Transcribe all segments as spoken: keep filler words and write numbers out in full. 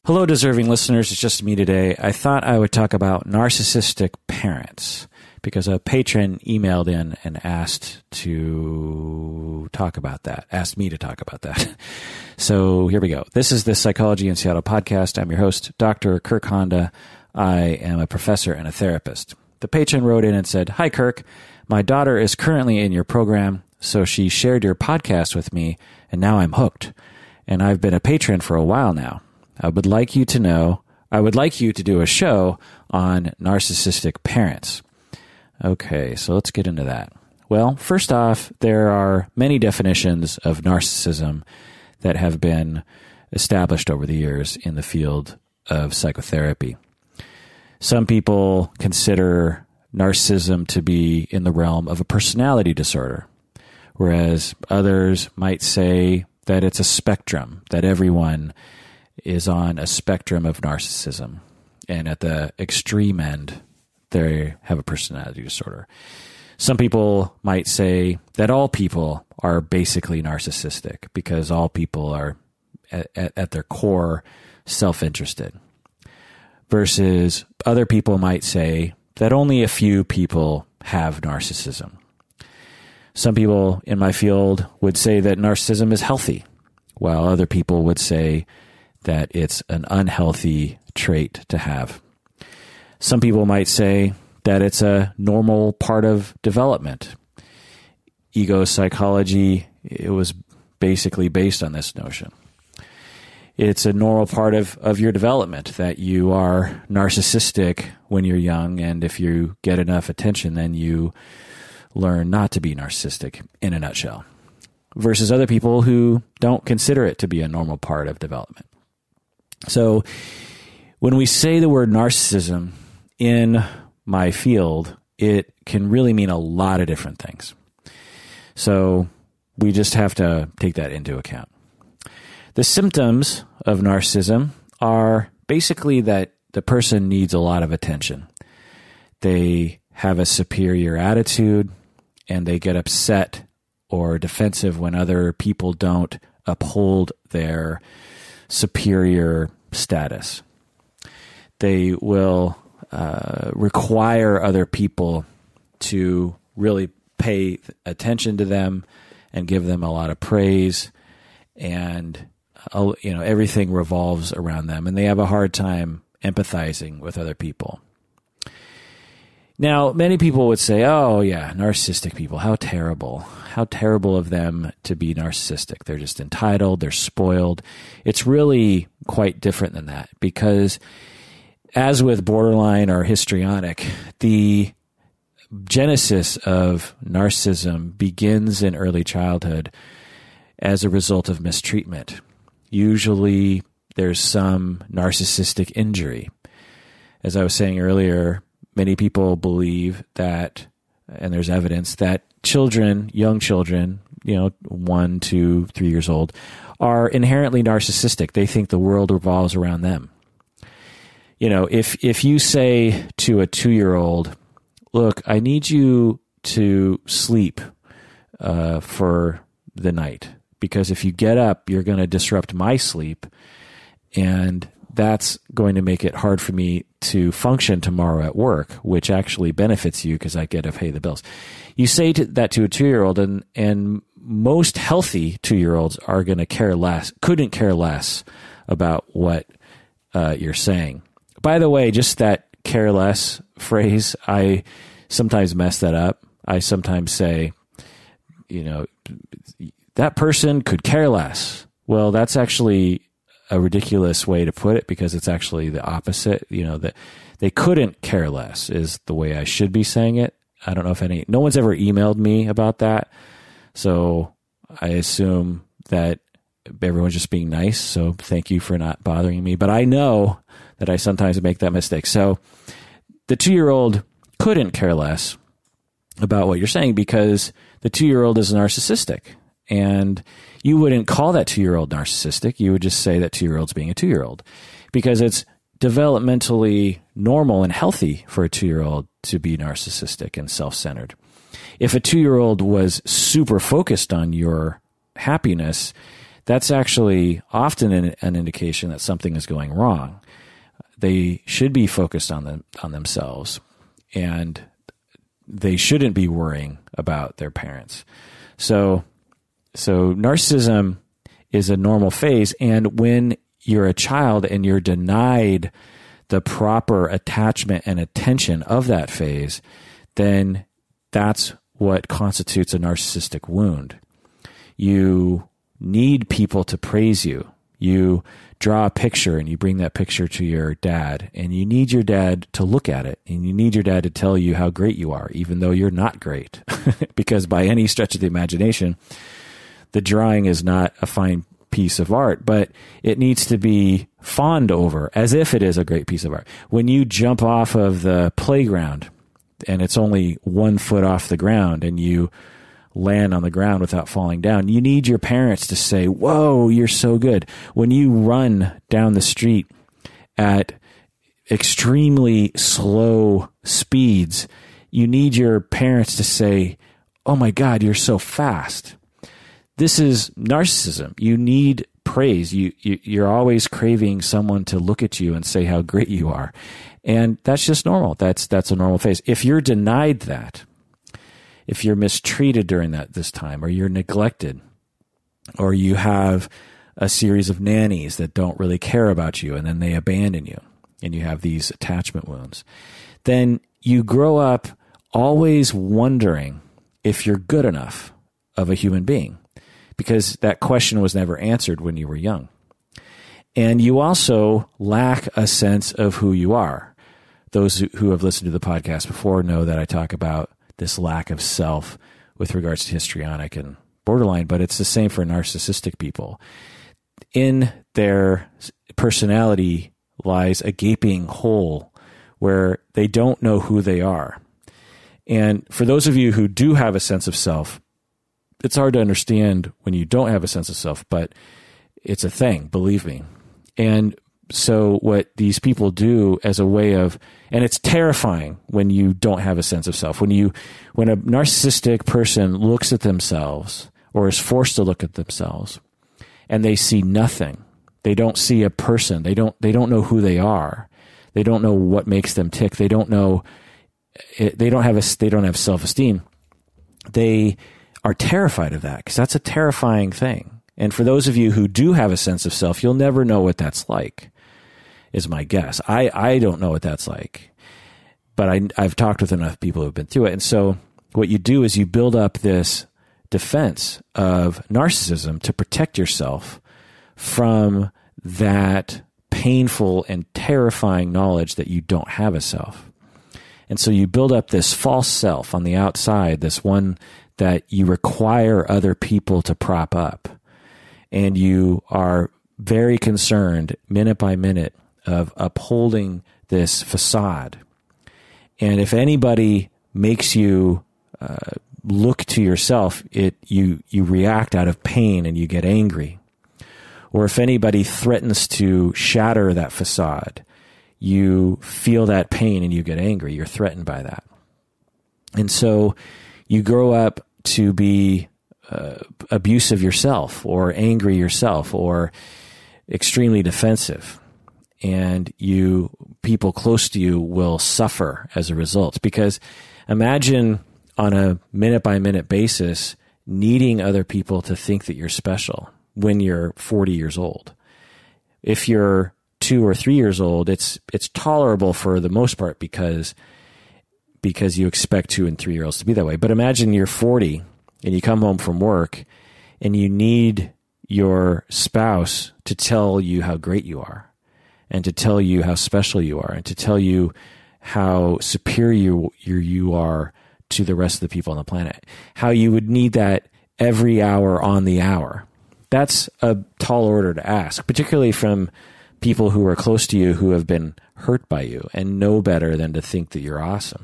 Hello, deserving listeners. It's just me today. I thought I would talk about narcissistic parents because a patron emailed in and asked to talk about that, asked me to talk about that. So here we go. This is the Psychology in Seattle podcast. I'm your host, Doctor Kirk Honda. I am a professor and a therapist. The patron wrote in and said, "Hi, Kirk. My daughter is currently in your program, so she shared your podcast with me, and now I'm hooked. And I've been a patron for a while now. I would like you to know, I would like you to do a show on narcissistic parents." Okay, so let's get into that. Well, first off, there are many definitions of narcissism that have been established over the years in the field of psychotherapy. Some people consider narcissism to be in the realm of a personality disorder, whereas others might say that it's a spectrum, that everyone is on a spectrum of narcissism. And at the extreme end, they have a personality disorder. Some people might say that all people are basically narcissistic because all people are at, at, at their core self-interested. Versus other people might say that only a few people have narcissism. Some people in my field would say that narcissism is healthy, while other people would say that it's an unhealthy trait to have. Some people might say that it's a normal part of development. Ego psychology, it was basically based on this notion. It's a normal part of, of your development that you are narcissistic when you're young, and if you get enough attention, then you learn not to be narcissistic, in a nutshell. Versus other people who don't consider it to be a normal part of development. So when we say the word narcissism in my field, it can really mean a lot of different things. So we just have to take that into account. The symptoms of narcissism are basically that the person needs a lot of attention. They have a superior attitude, and they get upset or defensive when other people don't uphold their superior status. They will uh, require other people to really pay attention to them and give them a lot of praise, and uh, you know everything revolves around them, and they have a hard time empathizing with other people. Now, many people would say, "Oh yeah, narcissistic people, how terrible. How terrible of them to be narcissistic. They're just entitled, they're spoiled." It's really quite different than that, because as with borderline or histrionic, the genesis of narcissism begins in early childhood as a result of mistreatment. Usually there's some narcissistic injury. As I was saying earlier, many people believe that, and there's evidence that children, young children, you know, one, two, three years old, are inherently narcissistic. They think the world revolves around them. You know, if if you say to a two-year-old, "Look, I need you to sleep uh, for the night, because if you get up, you're going to disrupt my sleep, and that's going to make it hard for me to function tomorrow at work, which actually benefits you because I get to pay the bills." You say to, that to a two-year-old, and, and most healthy two-year-olds are going to care less, couldn't care less about what uh, you're saying. By the way, just that care less phrase, I sometimes mess that up. I sometimes say, you know, that person could care less. Well, that's actually a ridiculous way to put it, because it's actually the opposite. You know, that they couldn't care less is the way I should be saying it. I don't know if any, no one's ever emailed me about that. So I assume that everyone's just being nice. So thank you for not bothering me. But I know that I sometimes make that mistake. So the two-year-old couldn't care less about what you're saying because the two-year-old is narcissistic. And you wouldn't call that two-year-old narcissistic. You would just say that two-year-old's being a two-year-old, because it's developmentally normal and healthy for a two-year-old to be narcissistic and self-centered. If a two-year-old was super focused on your happiness, that's actually often an, an indication that something is going wrong. They should be focused on them, on themselves, and they shouldn't be worrying about their parents. So, so narcissism is a normal phase, and when you're a child and you're denied the proper attachment and attention of that phase, then that's what constitutes a narcissistic wound. You need people to praise you. You draw a picture and you bring that picture to your dad, and you need your dad to look at it, and you need your dad to tell you how great you are, even though you're not great. Because by any stretch of the imagination, the drawing is not a fine piece of art, but it needs to be fawned over as if it is a great piece of art. When you jump off of the playground and it's only one foot off the ground and you land on the ground without falling down, you need your parents to say, "Whoa, you're so good." When you run down the street at extremely slow speeds, you need your parents to say, "Oh my God, you're so fast." This is narcissism. You need praise. You, you, you're always craving someone to look at you and say how great you are. And that's just normal. That's, that's a normal phase. If you're denied that, if you're mistreated during that this time, or you're neglected, or you have a series of nannies that don't really care about you and then they abandon you, and you have these attachment wounds, then you grow up always wondering if you're good enough of a human being, because that question was never answered when you were young. And you also lack a sense of who you are. Those who have listened to the podcast before know that I talk about this lack of self with regards to histrionic and borderline, but it's the same for narcissistic people. In their personality lies a gaping hole where they don't know who they are. And for those of you who do have a sense of self, it's hard to understand when you don't have a sense of self, but it's a thing, believe me. And so what these people do as a way of, and it's terrifying when you don't have a sense of self. When you, when a narcissistic person looks at themselves or is forced to look at themselves and they see nothing, they don't see a person. They don't, they don't know who they are. They don't know what makes them tick. They don't know, they don't have a, they don't have self-esteem. They are terrified of that, because that's a terrifying thing. And for those of you who do have a sense of self, you'll never know what that's like, is my guess. I, I don't know what that's like, but I, I've talked with enough people who've been through it. And so what you do is you build up this defense of narcissism to protect yourself from that painful and terrifying knowledge that you don't have a self. And so you build up this false self on the outside, this one that you require other people to prop up. And you are very concerned minute by minute of upholding this facade. And if anybody makes you uh, look to yourself, it you you react out of pain and you get angry. Or if anybody threatens to shatter that facade, you feel that pain and you get angry. You're threatened by that. And so you grow up to be uh, abusive yourself, or angry yourself, or extremely defensive. And you, people close to you will suffer as a result. Because imagine on a minute by minute basis needing other people to think that you're special when you're forty years old. If you're two or three years old, it's it's tolerable for the most part because because you expect two and three year olds to be that way. But imagine you're forty and you come home from work and you need your spouse to tell you how great you are, and to tell you how special you are, and to tell you how superior you, you are to the rest of the people on the planet. How you would need that every hour on the hour. That's a tall order to ask, particularly from people who are close to you who have been hurt by you and know better than to think that you're awesome.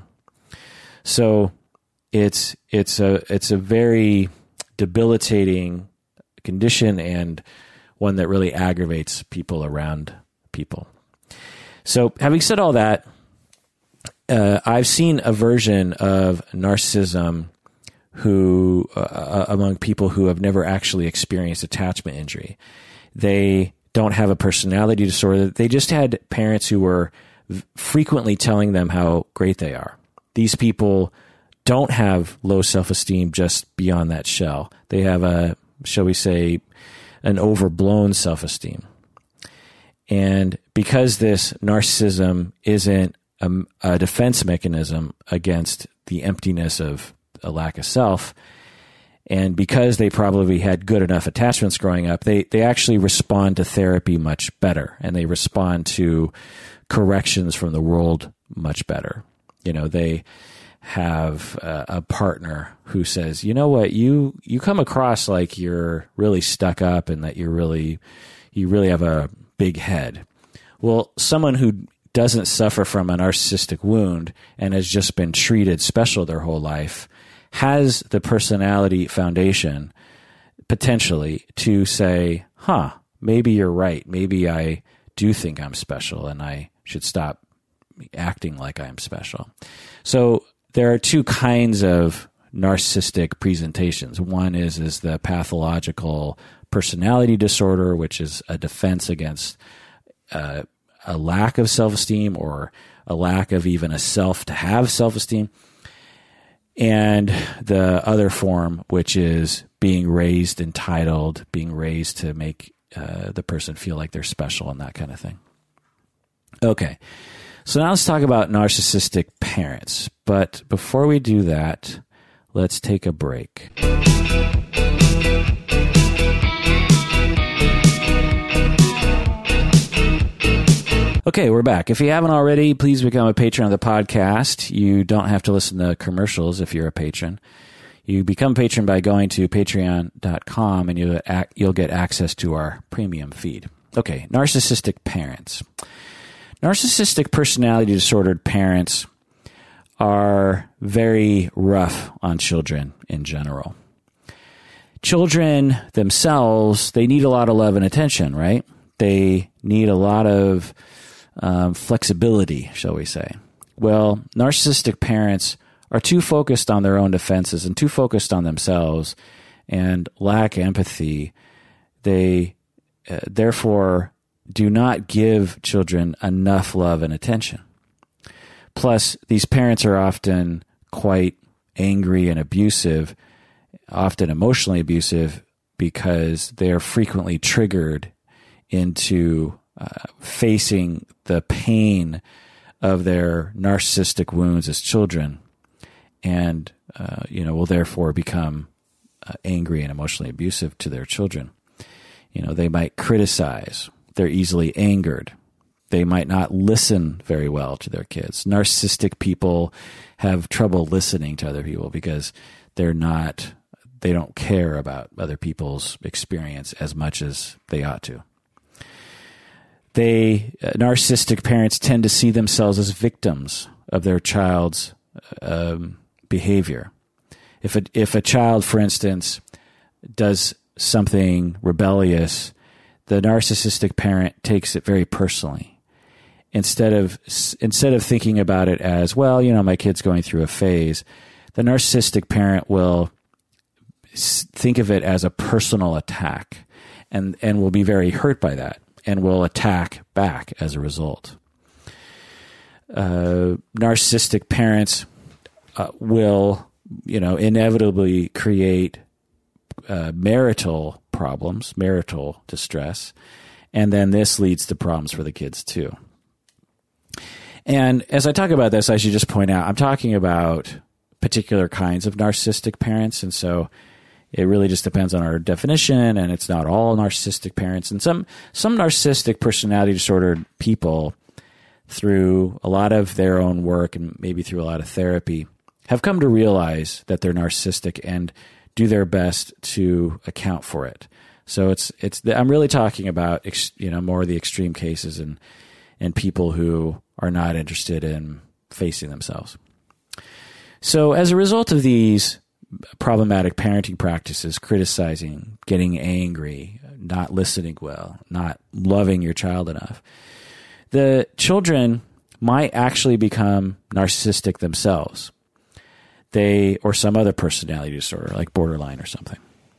So it's it's a it's a very debilitating condition, and one that really aggravates people around people. So having said all that, uh, I've seen a version of narcissism who, uh, among people who have never actually experienced attachment injury. They don't have a personality disorder. They just had parents who were frequently telling them how great they are. These people don't have low self-esteem just beyond that shell. They have a, shall we say, an overblown self-esteem. And because this narcissism isn't a, a defense mechanism against the emptiness of a lack of self, and because they probably had good enough attachments growing up, they, they actually respond to therapy much better, and they respond to corrections from the world much better. You know, they have a, a partner who says, you know what, you, you come across like you're really stuck up and that you're really, you really have a big head. Well, someone who doesn't suffer from a narcissistic wound and has just been treated special their whole life has the personality foundation potentially to say, huh, maybe you're right. Maybe I do think I'm special and I should stop acting like I'm special. So there are two kinds of narcissistic presentations. One is, is the pathological personality disorder, which is a defense against uh, a lack of self-esteem or a lack of even a self to have self-esteem. And the other form, which is being raised entitled, being raised to make uh, the person feel like they're special and that kind of thing. Okay, so now let's talk about narcissistic parents. But before we do that, let's take a break. Okay, we're back. If you haven't already, please become a patron of the podcast. You don't have to listen to commercials if you're a patron. You become a patron by going to patreon dot com and you'll, you'll get access to our premium feed. Okay, narcissistic parents. Narcissistic personality disordered parents are very rough on children in general. Children themselves, they need a lot of love and attention, right? They need a lot of Um, flexibility, shall we say. Well, narcissistic parents are too focused on their own defenses and too focused on themselves and lack empathy. They uh, therefore do not give children enough love and attention. Plus, these parents are often quite angry and abusive, often emotionally abusive, because they are frequently triggered into Uh, facing the pain of their narcissistic wounds as children, and uh, you know will therefore become uh, angry and emotionally abusive to their children. You know, they might criticize. They're easily angered. They might not listen very well to their kids. Narcissistic people have trouble listening to other people because they're not. They don't care about other people's experience as much as they ought to. They, uh, narcissistic parents tend to see themselves as victims of their child's um, behavior. If a, if a child, for instance, does something rebellious, the narcissistic parent takes it very personally. Instead of instead of thinking about it as, well, you know, my kid's going through a phase, the narcissistic parent will think of it as a personal attack, and and will be very hurt by that, and will attack back as a result. Uh, narcissistic parents uh, will, you know, inevitably create uh, marital problems, marital distress, and then this leads to problems for the kids too. And as I talk about this, I should just point out, I'm talking about particular kinds of narcissistic parents, and so it really just depends on our definition, and it's not all narcissistic parents. And some some narcissistic personality disordered people, through a lot of their own work and maybe through a lot of therapy, have come to realize that they're narcissistic and do their best to account for it. So it's it's I'm really talking about, you know, more of the extreme cases and and people who are not interested in facing themselves. So as a result of these problematic parenting practices, criticizing, getting angry, not listening well, not loving your child enough, the children might actually become narcissistic themselves. they, or some other personality disorder like borderline or something.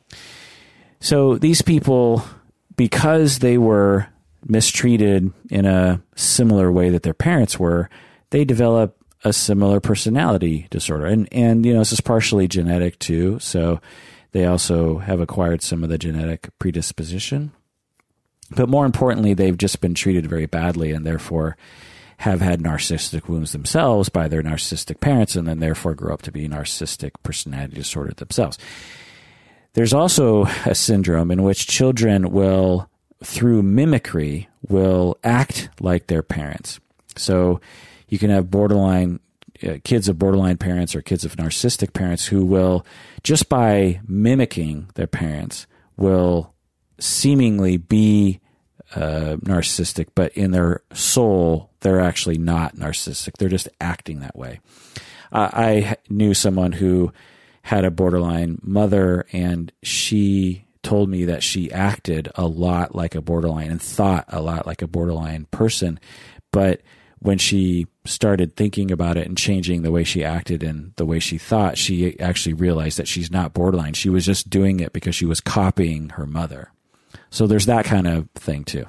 So these people, because they were mistreated in a similar way that their parents were, they develop a similar personality disorder. And, and, you know, this is partially genetic too. So they also have acquired some of the genetic predisposition. But more importantly, they've just been treated very badly and therefore have had narcissistic wounds themselves by their narcissistic parents, and then therefore grow up to be narcissistic personality disorder themselves. There's also a syndrome in which children will, through mimicry, will act like their parents. So you can have borderline uh, kids of borderline parents or kids of narcissistic parents who will, just by mimicking their parents, will seemingly be uh, narcissistic, but in their soul, they're actually not narcissistic. They're just acting that way. Uh, I knew someone who had a borderline mother, and she told me that she acted a lot like a borderline and thought a lot like a borderline person. But when she started thinking about it and changing the way she acted and the way she thought, she actually realized that she's not borderline. She was just doing it because she was copying her mother. So there's that kind of thing too.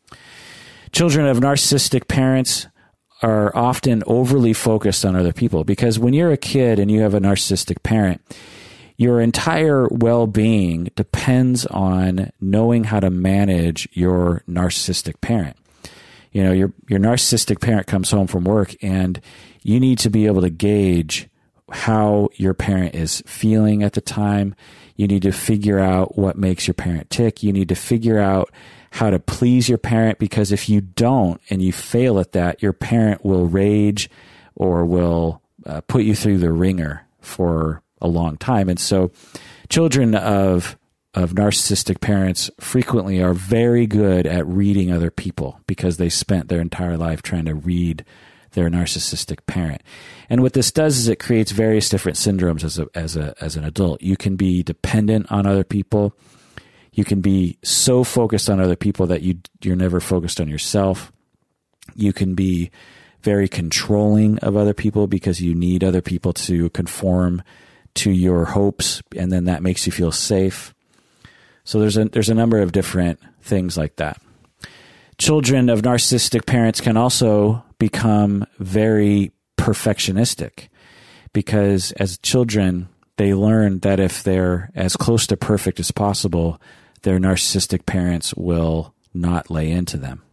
Children of narcissistic parents are often overly focused on other people, because when you're a kid and you have a narcissistic parent, your entire well-being depends on knowing how to manage your narcissistic parent. You know, your your narcissistic parent comes home from work, and you need to be able to gauge how your parent is feeling at the time. You need to figure out what makes your parent tick. You need to figure out how to please your parent, because if you don't and you fail at that, your parent will rage or will uh, put you through the ringer for a long time. And so children of of narcissistic parents frequently are very good at reading other people because they spent their entire life trying to read their narcissistic parent. And what this does is it creates various different syndromes as a as a as an adult. You can be dependent on other people. You can be so focused on other people that you you're never focused on yourself. You can be very controlling of other people because you need other people to conform to your hopes, and then that makes you feel safe. So there's a there's a number of different things like that. Children of narcissistic parents can also become very perfectionistic, because as children, they learn that if they're as close to perfect as possible, their narcissistic parents will not lay into them.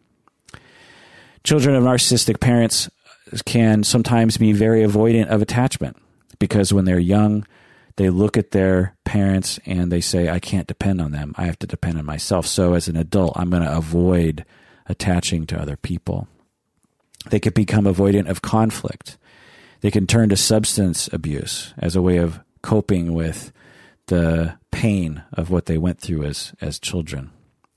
Children of narcissistic parents can sometimes be very avoidant of attachment, because when they're young, they look at their parents and they say, I can't depend on them. I have to depend on myself. So as an adult, I'm going to avoid attaching to other people. They could become avoidant of conflict. They can turn to substance abuse as a way of coping with the pain of what they went through as, as children.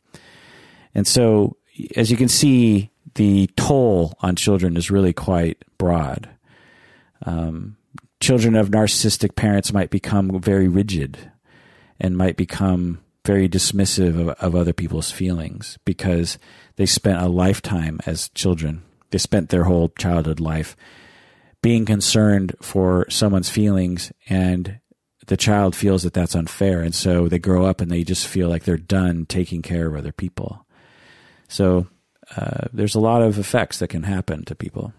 And so, as you can see, the toll on children is really quite broad. Um, children of narcissistic parents might become very rigid and might become very dismissive of, of other people's feelings because they spent a lifetime as children. They spent their whole childhood life being concerned for someone's feelings, and the child feels that that's unfair. And so they grow up and they just feel like they're done taking care of other people. So uh, there's a lot of effects that can happen to people.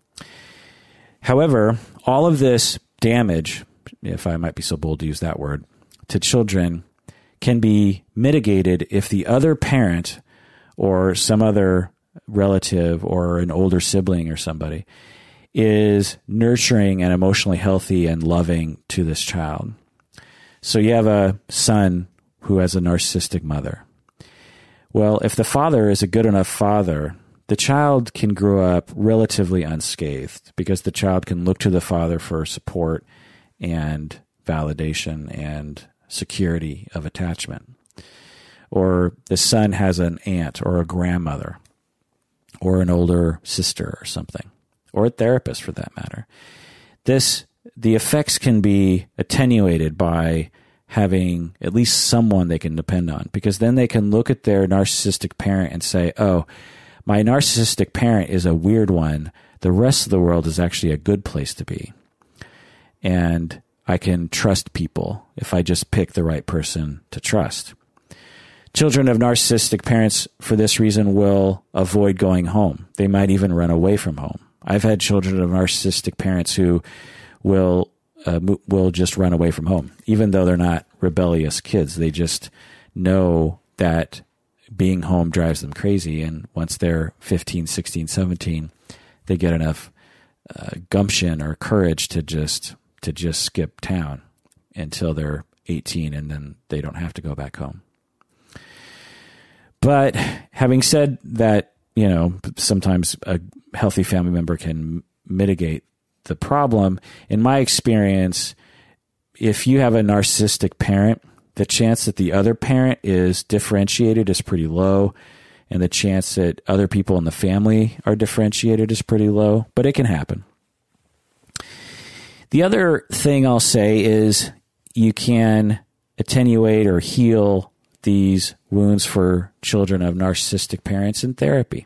However, all of this damage, if I might be so bold to use that word, to children can be mitigated if the other parent or some other relative or an older sibling or somebody is nurturing and emotionally healthy and loving to this child. So you have a son who has a narcissistic mother. Well, if the father is a good enough father, the child can grow up relatively unscathed because the child can look to the father for support and validation and security of attachment. Or the son has an aunt or a grandmother or an older sister or something, or a therapist for that matter. This, the effects can be attenuated by having at least someone they can depend on, because then they can look at their narcissistic parent and say, oh, my narcissistic parent is a weird one. The rest of the world is actually a good place to be. and I can trust people if I just pick the right person to trust. Children of narcissistic parents, for this reason, will avoid going home. They might even run away from home. I've had children of narcissistic parents who will uh, will just run away from home, even though they're not rebellious kids. They just know that being home drives them crazy, and once they're fifteen, sixteen, seventeen, they get enough uh, gumption or courage to just to just skip town until they're eighteen, and then they don't have to go back home. But having said that, you know, sometimes a healthy family member can mitigate the problem. In my experience, if you have a narcissistic parent, the chance that the other parent is differentiated is pretty low, and the chance that other people in the family are differentiated is pretty low, but it can happen. The other thing I'll say is you can attenuate or heal these wounds for children of narcissistic parents in therapy.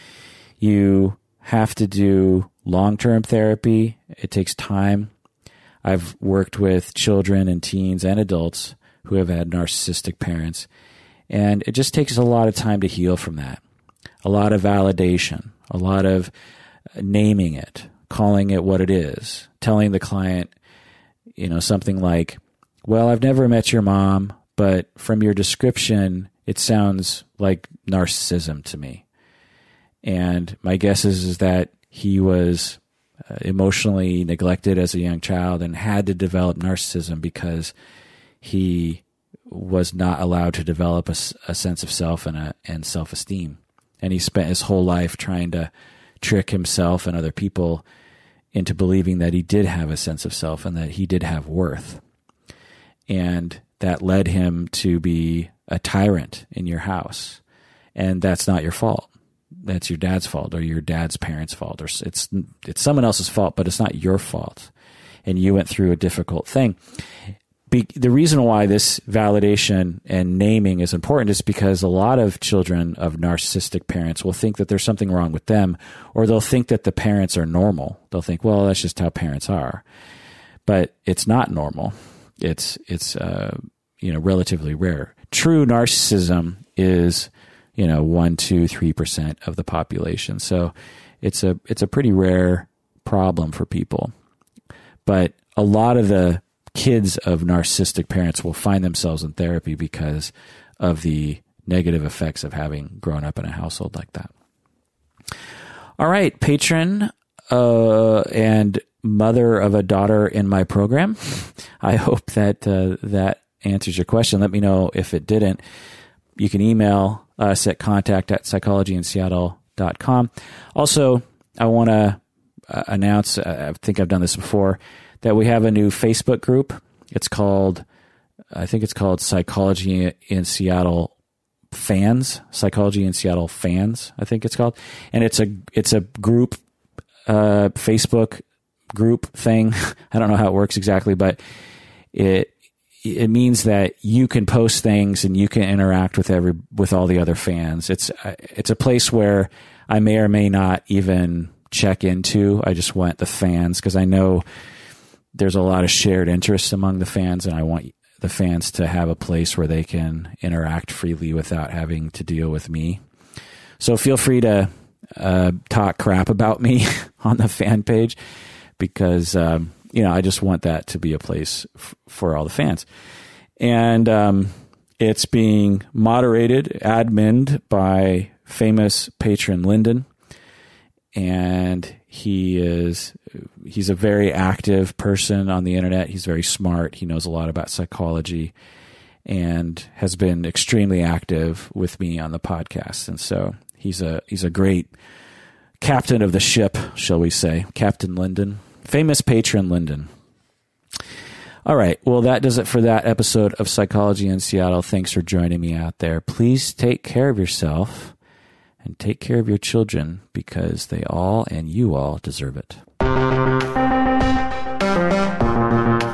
You have to do long-term therapy. It takes time. I've worked with children and teens and adults who have had narcissistic parents, and it just takes a lot of time to heal from that. A lot of validation, a lot of naming it, calling it what it is, telling the client, you know, something like, well, I've never met your mom, but from your description, it sounds like narcissism to me. And my guess is, is that he was uh, emotionally neglected as a young child and had to develop narcissism because he was not allowed to develop a, a sense of self and, a, and self-esteem. And he spent his whole life trying to trick himself and other people into believing that he did have a sense of self and that he did have worth. And that led him to be a tyrant in your house. And that's not your fault. That's your dad's fault or your dad's parents' fault. Or it's it's someone else's fault, but it's not your fault. And you went through a difficult thing. Be, the reason why this validation and naming is important is because a lot of children of narcissistic parents will think that there's something wrong with them, or they'll think that the parents are normal. They'll think, well, that's just how parents are. But it's not normal. It's it's uh, you know relatively rare. True narcissism is you know one, two, three percent of the population. So it's a it's a pretty rare problem for people. But a lot of the kids of narcissistic parents will find themselves in therapy because of the negative effects of having grown up in a household like that. All right, patron uh, and mother of a daughter in my program. I hope that uh, that answers your question. Let me know if it didn't. You can email us at contact at psychology in seattle dot com. Also, I want to uh, announce, uh, I think I've done this before, that we have a new Facebook group. It's called, I think it's called Psychology in Seattle Fans, Psychology in Seattle Fans, I think it's called. And it's a it's a group, uh, Facebook group thing. I don't know how it works exactly, but it it means that you can post things and you can interact with every with all the other fans. It's it's a place where I may or may not even check into. I just want the fans because I know there's a lot of shared interests among the fans, and I want the fans to have a place where they can interact freely without having to deal with me. So feel free to uh, talk crap about me on the fan page because, um, you know, I just want that to be a place f- for all the fans. And um, it's being moderated, adminned by famous patron Lyndon. And he is, he's a very active person on the internet. He's very smart. He knows a lot about psychology and has been extremely active with me on the podcast. And so he's a, he's a great captain of the ship, shall we say, Captain Lyndon, famous patron Lyndon. All right. Well, that does it for that episode of Psychology in Seattle. Thanks for joining me out there. Please take care of yourself. And take care of your children because they all and you all deserve it.